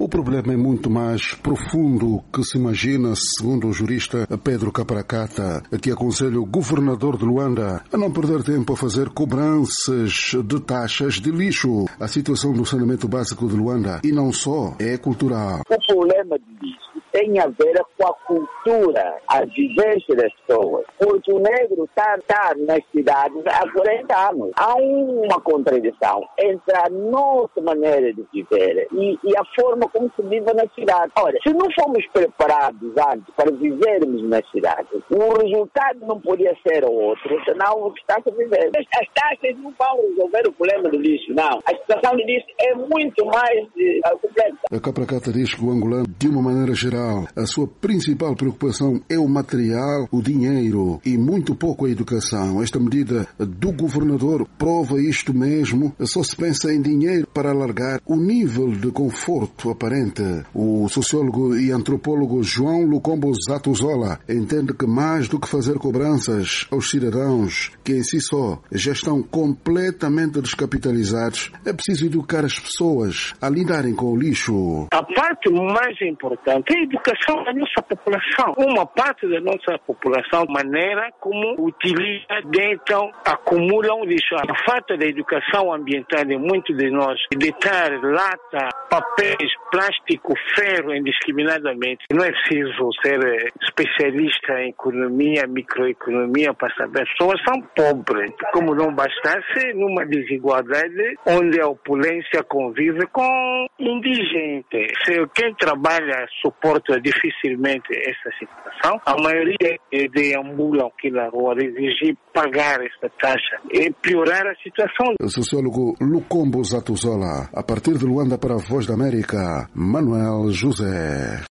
O problema é muito mais profundo que se imagina, segundo o jurista Pedro Capracata, que aconselha o governador de Luanda a não perder tempo a fazer cobranças de taxas de lixo. A situação do saneamento básico de Luanda, e não só, é cultural. O problema de lixo tem a ver com a cultura, a vivência das pessoas. Porque o negro está nas cidades há 40 anos. Há uma contradição entre a nossa maneira de viver e a forma como se vive na cidade. Ora, se não fomos preparados antes para vivermos nas cidades, o resultado não podia ser outro, senão o que está a viver. As taxas não vão resolver o problema do lixo, não. A situação do lixo é muito mais complexa. A Capracata diz que o angolano, de uma maneira geral, a sua principal preocupação é o material, o dinheiro e muito pouco a educação. Esta medida do governador prova isto mesmo. Só se pensa em dinheiro para alargar o nível de conforto aparente. O sociólogo e antropólogo João Lucombo Zatuzola entende que mais do que fazer cobranças aos cidadãos, que em si só já estão completamente descapitalizados, é preciso educar as pessoas a lidarem com o lixo. A parte mais importante é a educação da nossa população. Uma parte da nossa população, maneira como utiliza, então acumulam lixo. A falta da educação ambiental de muitos de nós, de dar lata, papéis, plástico, ferro indiscriminadamente. Não é preciso ser especialista em economia, microeconomia para saber. As pessoas são pobres. Como não bastasse, numa desigualdade onde a opulência convive com indigente. Se quem trabalha suporta dificilmente essa situação, a maioria deambulam aqui na rua, exigir pagar essa taxa e piorar a situação. O sociólogo Lucombo Zatuzola, a partir de Luanda para a Voz da América, Manuel José.